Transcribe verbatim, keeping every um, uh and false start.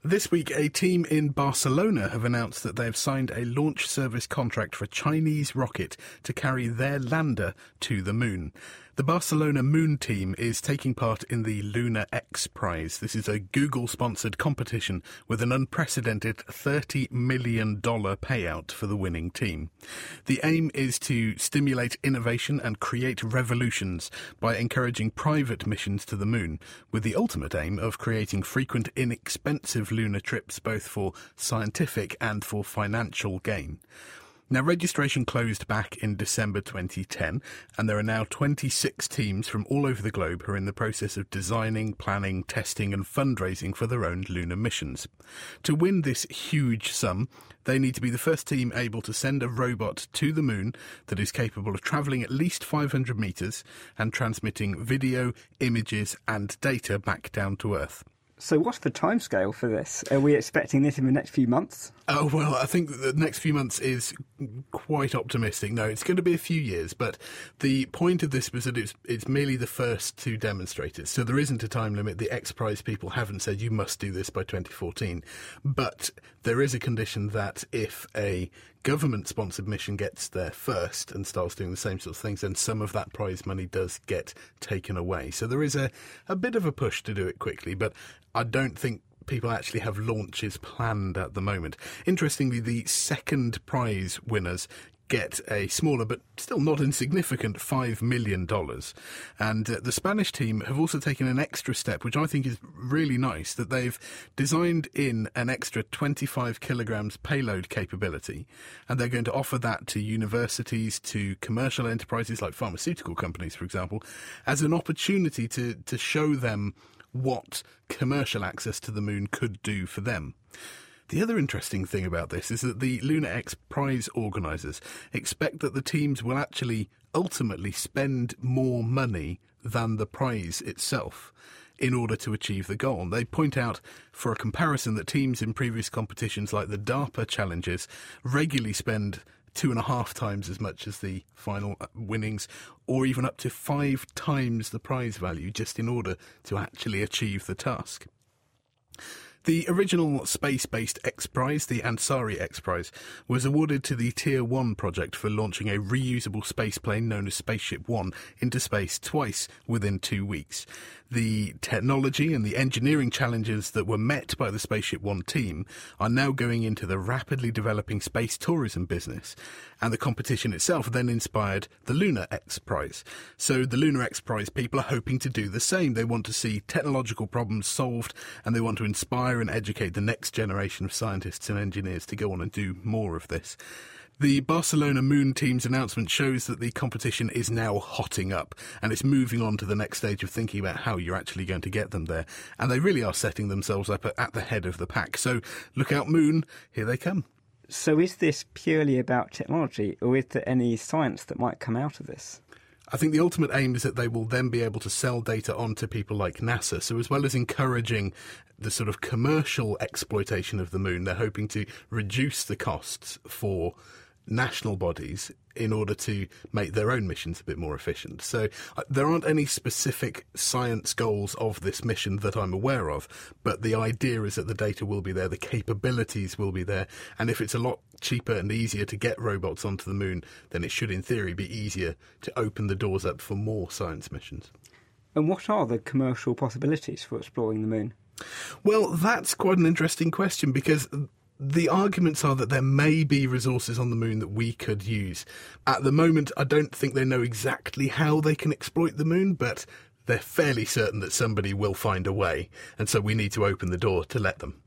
This week, a team in Barcelona have announced that they have signed a launch service contract for a Chinese rocket to carry their lander to the moon. The Barcelona Moon team is taking part in the Lunar X Prize. This is a Google-sponsored competition with an unprecedented thirty million dollars payout for the winning team. The aim is to stimulate innovation and create revolutions by encouraging private missions to the moon, with the ultimate aim of creating frequent, inexpensive lunar trips both for scientific and for financial gain. Now, registration closed back in December twenty ten, and there are now twenty-six teams from all over the globe who are in the process of designing, planning, testing and fundraising for their own lunar missions. To win this huge sum, they need to be the first team able to send a robot to the moon that is capable of travelling at least five hundred metres and transmitting video, images and data back down to Earth. So what's the timescale for this? Are we expecting this in the next few months? Oh, well, I think the next few months is quite optimistic. No, it's going to be a few years, but the point of this was that it's, it's merely the first to demonstrate it. So there isn't a time limit. The X Prize people haven't said you must do this by twenty fourteen. But there is a condition that if a government-sponsored mission gets there first and starts doing the same sort of things, then some of that prize money does get taken away. So there is a, a bit of a push to do it quickly, but I don't think people actually have launches planned at the moment. Interestingly, the second prize winners get a smaller but still not insignificant five million dollars. And uh, the Spanish team have also taken an extra step, which I think is really nice, that they've designed in an extra twenty-five kilograms payload capability, and they're going to offer that to universities, to commercial enterprises like pharmaceutical companies, for example, as an opportunity to, to show them what commercial access to the moon could do for them. The other interesting thing about this is that the Lunar X Prize organisers expect that the teams will actually ultimately spend more money than the prize itself in order to achieve the goal. They point out, for a comparison, that teams in previous competitions like the DARPA Challenges regularly spend two and a half times as much as the final winnings, or even up to five times the prize value just in order to actually achieve the task. The original space-based X Prize, the Ansari X Prize, was awarded to the Tier one project for launching a reusable spaceplane known as Spaceship One into space twice within two weeks. The technology and the engineering challenges that were met by the Spaceship One team are now going into the rapidly developing space tourism business, and the competition itself then inspired the Lunar X Prize. So the Lunar X Prize people are hoping to do the same. They want to see technological problems solved, and they want to inspire and educate the next generation of scientists and engineers to go on and do more of this. The Barcelona Moon team's announcement shows that the competition is now hotting up, and it's moving on to the next stage of thinking about how you're actually going to get them there. And they really are setting themselves up at the head of the pack. So look out, Moon, here they come. So is this purely about technology, or is there any science that might come out of this? I think the ultimate aim is that they will then be able to sell data on to people like NASA. So as well as encouraging the sort of commercial exploitation of the moon, they're hoping to reduce the costs for national bodies in order to make their own missions a bit more efficient. So uh, there aren't any specific science goals of this mission that I'm aware of, but the idea is that the data will be there, the capabilities will be there, and if it's a lot cheaper and easier to get robots onto the moon, then it should in theory be easier to open the doors up for more science missions. And what are the commercial possibilities for exploring the moon? Well, that's quite an interesting question, because the arguments are that there may be resources on the moon that we could use. At the moment, I don't think they know exactly how they can exploit the moon, but they're fairly certain that somebody will find a way, and so we need to open the door to let them.